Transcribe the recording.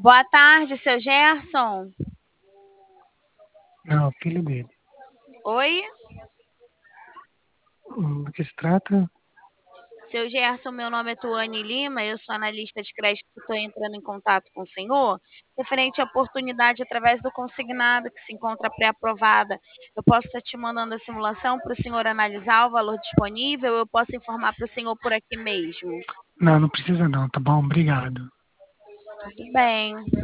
Boa tarde, seu Gerson. Não, filho dele. Oi? Do que se trata? Seu Gerson, meu nome é Tuane Lima, eu sou analista de crédito e estou entrando em contato com o senhor, referente à oportunidade através do consignado que se encontra pré-aprovada. Eu posso estar te mandando a simulação para o senhor analisar o valor disponível, eu posso informar para o senhor por aqui mesmo. Não, não precisa não, tá bom? Obrigado. Tudo bem.